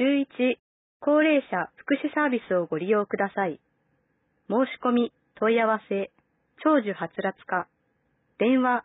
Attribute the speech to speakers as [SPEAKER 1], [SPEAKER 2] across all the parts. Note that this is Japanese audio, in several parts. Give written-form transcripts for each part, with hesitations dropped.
[SPEAKER 1] 11、高齢者福祉サービスをご利用ください。申し込み、問い合わせ、長寿はつらつ課、電話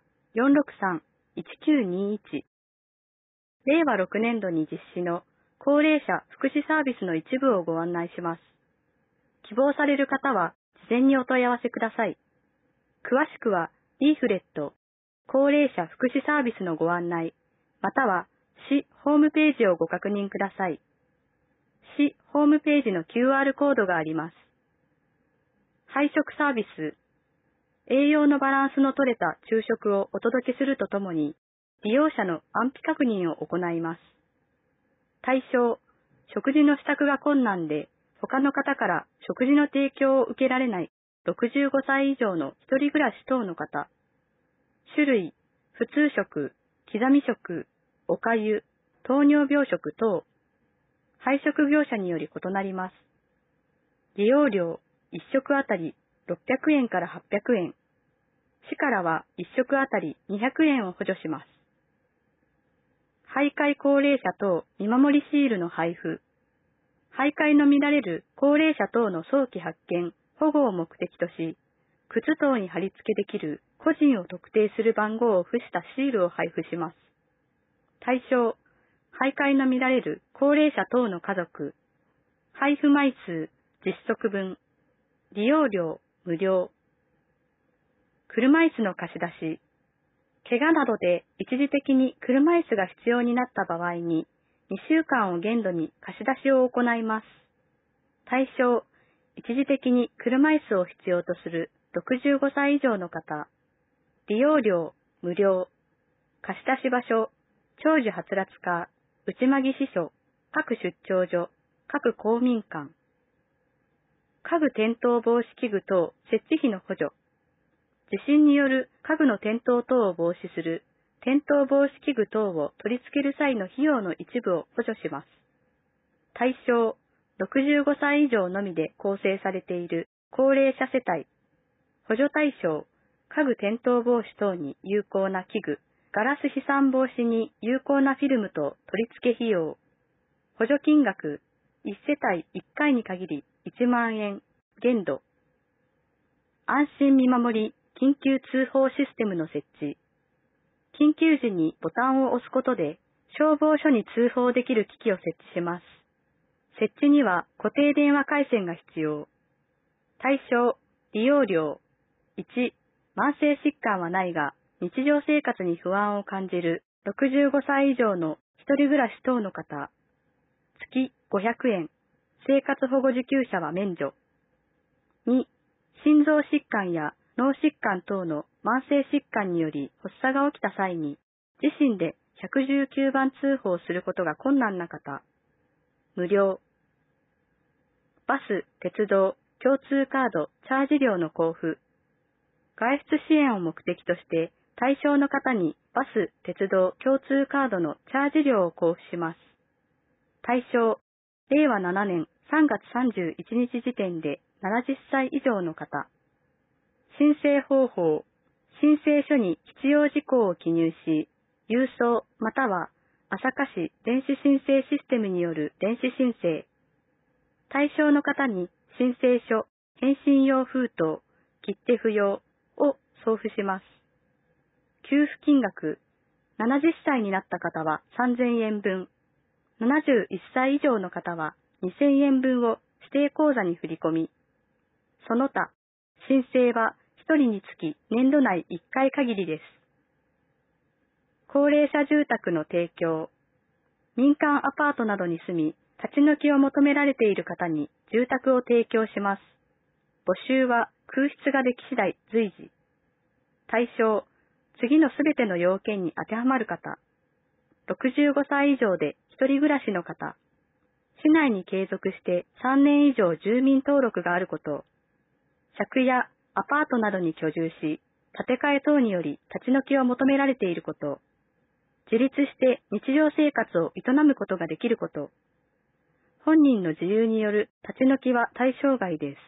[SPEAKER 1] 463-1921。令和6年度に実施の高齢者福祉サービスの一部をご案内します。希望される方は事前にお問い合わせください。詳しくはリーフレット、高齢者福祉サービスのご案内、または市ホームページをご確認ください。市ホームページの QR コードがあります。配食サービス、栄養のバランスの取れた昼食をお届けするとともに、利用者の安否確認を行います。対象、食事の支度が困難で、他の方から食事の提供を受けられない65歳以上の一人暮らし等の方。種類、普通食、刻み食、おかゆ、糖尿病食等。配食業者により異なります。利用料、1食あたり600円から800円。市からは1食あたり200円を補助します。徘徊高齢者等見守りシールの配布。徘徊の見られる高齢者等の早期発見、保護を目的とし、靴等に貼り付けできる個人を特定する番号を付したシールを配布します。対象、徘徊の見られる高齢者等の家族。配布枚数、実測分。利用料、無料。車椅子の貸し出し。怪我などで一時的に車椅子が必要になった場合に、2週間を限度に貸し出しを行います。対象、一時的に車椅子を必要とする65歳以上の方。利用料、無料。貸し出し場所、長寿はつらつ課、内間木支所、各出張所、各公民館。家具転倒防止器具等設置費の補助。地震による家具の転倒等を防止する転倒防止器具等を取り付ける際の費用の一部を補助します。対象、65歳以上のみで構成されている高齢者世帯。補助対象、家具転倒防止等に有効な器具、ガラス飛散防止に有効なフィルムと取り付け費用。補助金額、1世帯1回に限り1万円、限度。安心見守り、緊急通報システムの設置。緊急時にボタンを押すことで消防署に通報できる機器を設置します。設置には固定電話回線が必要。対象、利用料。1、慢性疾患はないが日常生活に不安を感じる65歳以上の一人暮らし等の方。月500円。生活保護受給者は免除。2、心臓疾患や脳疾患等の慢性疾患により発作が起きた際に自身で119番通報することが困難な方。無料。バス、鉄道、共通カード、チャージ料の交付。外出支援を目的として対象の方にバス、鉄道、共通カードのチャージ料を交付します。対象、令和7年3月31日時点で70歳以上の方。申請方法、申請書に必要事項を記入し、郵送または朝霞市電子申請システムによる電子申請。対象の方に申請書、返信用封筒、切手不要を送付します。給付金額、70歳になった方は3000円分、71歳以上の方は2000円分を指定口座に振り込み、その他、申請は1人につき年度内1回限りです。高齢者住宅の提供。民間アパートなどに住み、立ち退きを求められている方に住宅を提供します。募集は空室ができ次第随時。対象、次のすべての要件に当てはまる方。65歳以上で一人暮らしの方。市内に継続して3年以上住民登録があること。借家、アパートなどに居住し、建て替え等により立ち退きを求められていること。自立して日常生活を営むことができること。本人の自由による立ち退きは対象外です。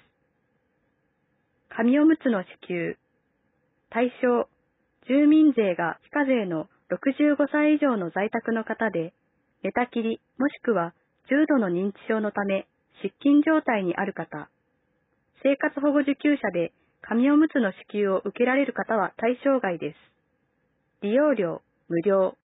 [SPEAKER 1] 紙おむつの支給。対象、住民税が非課税の65歳以上の在宅の方で、寝たきりもしくは重度の認知症のため失禁状態にある方、生活保護受給者で紙おむつの支給を受けられる方は対象外です。利用料無料。